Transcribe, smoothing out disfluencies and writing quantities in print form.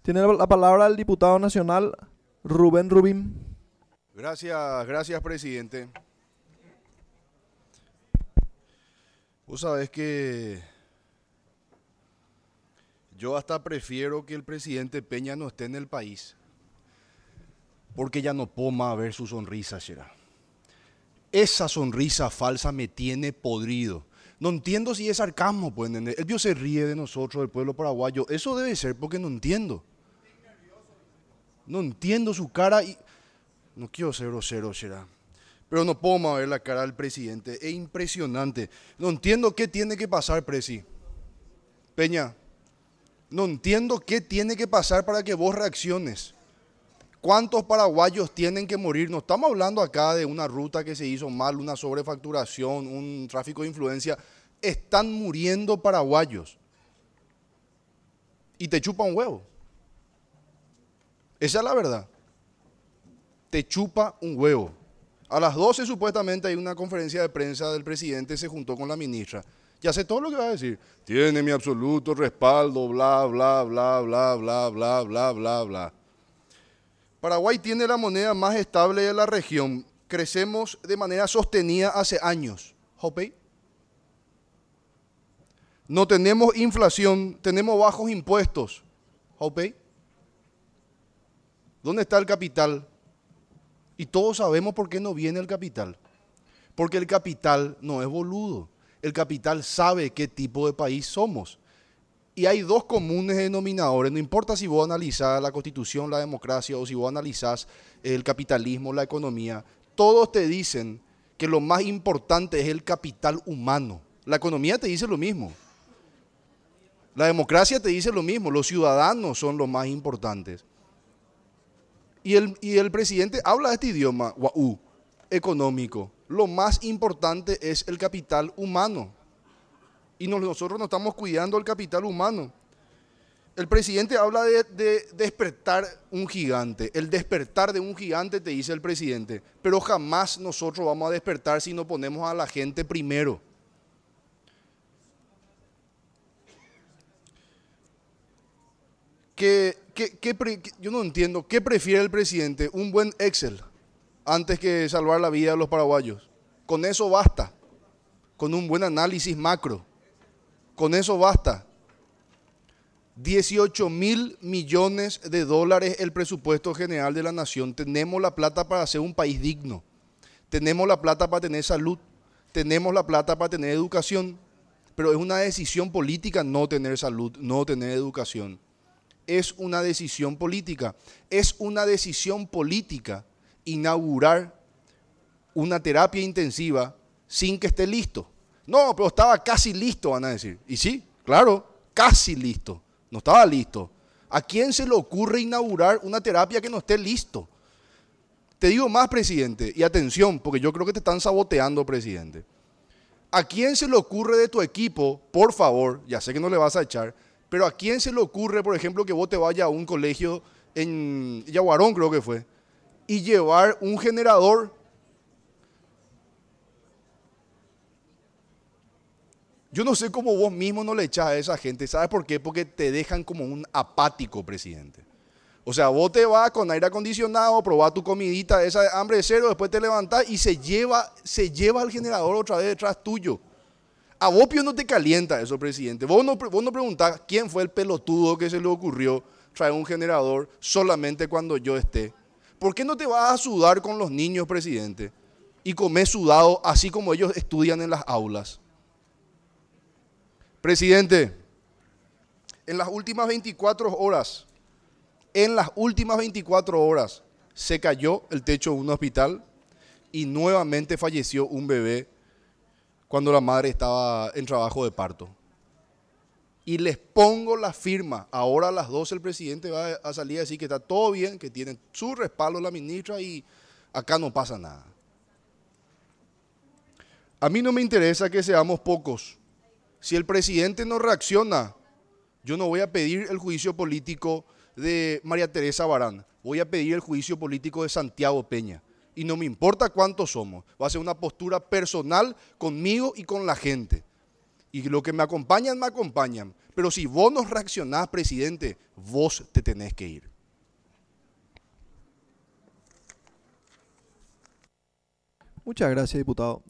Tiene la palabra el diputado nacional Rubén Rubín. Gracias, presidente. Vos sabés que yo hasta prefiero que el presidente Peña no esté en el país, porque ya no puedo más ver su sonrisa, Shera. Esa sonrisa falsa me tiene podrido. No entiendo si es sarcasmo, pues, ¿entendés? El Dios se ríe de nosotros, del pueblo paraguayo. Eso debe ser porque no entiendo. No entiendo su cara y... No quiero ser grosero, Shera, pero no puedo más ver la cara del presidente. Es impresionante. No entiendo qué tiene que pasar, presi. Peña, no entiendo qué tiene que pasar para que vos reacciones. ¿Cuántos paraguayos tienen que morir? No estamos hablando acá de una ruta que se hizo mal, una sobrefacturación, un tráfico de influencia. Están muriendo paraguayos. Y te chupa un huevo. Esa es la verdad. Te chupa un huevo. A las 12 supuestamente hay una conferencia de prensa del presidente, se juntó con la ministra. Ya sé todo lo que va a decir. Tiene mi absoluto respaldo, bla, bla, bla, bla, bla, bla, bla, bla, bla. Paraguay tiene la moneda más estable de la región. Crecemos de manera sostenida hace años. ¿Hopey? No tenemos inflación, tenemos bajos impuestos. ¿Hopey? ¿Dónde está el capital? Y todos sabemos por qué no viene el capital. Porque el capital no es boludo. El capital sabe qué tipo de país somos. Y hay dos comunes denominadores. No importa si vos analizás la constitución, la democracia, o si vos analizás el capitalismo, la economía. Todos te dicen que lo más importante es el capital humano. La economía te dice lo mismo. La democracia te dice lo mismo. Los ciudadanos son los más importantes. Y el presidente habla este idioma, guau, económico. Lo más importante es el capital humano. Y nosotros no estamos cuidando el capital humano. El presidente habla de despertar un gigante. El despertar de un gigante, te dice el presidente. Pero jamás nosotros vamos a despertar si no ponemos a la gente primero. Yo no entiendo, ¿qué prefiere el presidente? ¿Un buen Excel antes que salvar la vida de los paraguayos? Con eso basta, con un buen análisis macro, con eso basta. 18.000 millones de dólares el presupuesto general de la nación. Tenemos la plata para ser un país digno, tenemos la plata para tener salud, tenemos la plata para tener educación, pero es una decisión política no tener salud, no tener educación. Es una decisión política. Es una decisión política inaugurar una terapia intensiva sin que esté listo. No, pero estaba casi listo, van a decir. Y sí, claro, casi listo. No estaba listo. ¿A quién se le ocurre inaugurar una terapia que no esté listo? Te digo más, presidente, y atención, porque yo creo que te están saboteando, presidente. ¿A quién se le ocurre de tu equipo, por favor, ya sé que no le vas a echar, pero a quién se le ocurre, por ejemplo, que vos te vayas a un colegio en Yaguarón, creo que fue, y llevar un generador? Yo no sé cómo vos mismo no le echás a esa gente. ¿Sabes por qué? Porque te dejan como un apático, presidente. O sea, vos te vas con aire acondicionado, probás tu comidita esa de hambre de cero, después te levantás y se lleva el generador otra vez detrás tuyo. A vos Pío no te calienta eso, presidente. Vos no preguntás quién fue el pelotudo que se le ocurrió traer un generador solamente cuando yo esté. ¿Por qué no te vas a sudar con los niños, presidente? Y comer sudado así como ellos estudian en las aulas. Presidente, en las últimas 24 horas se cayó el techo de un hospital y nuevamente falleció un bebé cuando la madre estaba en trabajo de parto. Y les pongo la firma. Ahora a las 12 el presidente va a salir a decir que está todo bien, que tiene su respaldo la ministra y acá no pasa nada. A mí no me interesa que seamos pocos. Si el presidente no reacciona, yo no voy a pedir el juicio político de María Teresa Barán. Voy a pedir el juicio político de Santiago Peña. Y no me importa cuántos somos. Va a ser una postura personal conmigo y con la gente. Y lo que me acompañan, me acompañan. Pero si vos no reaccionás, presidente, vos te tenés que ir. Muchas gracias, diputado.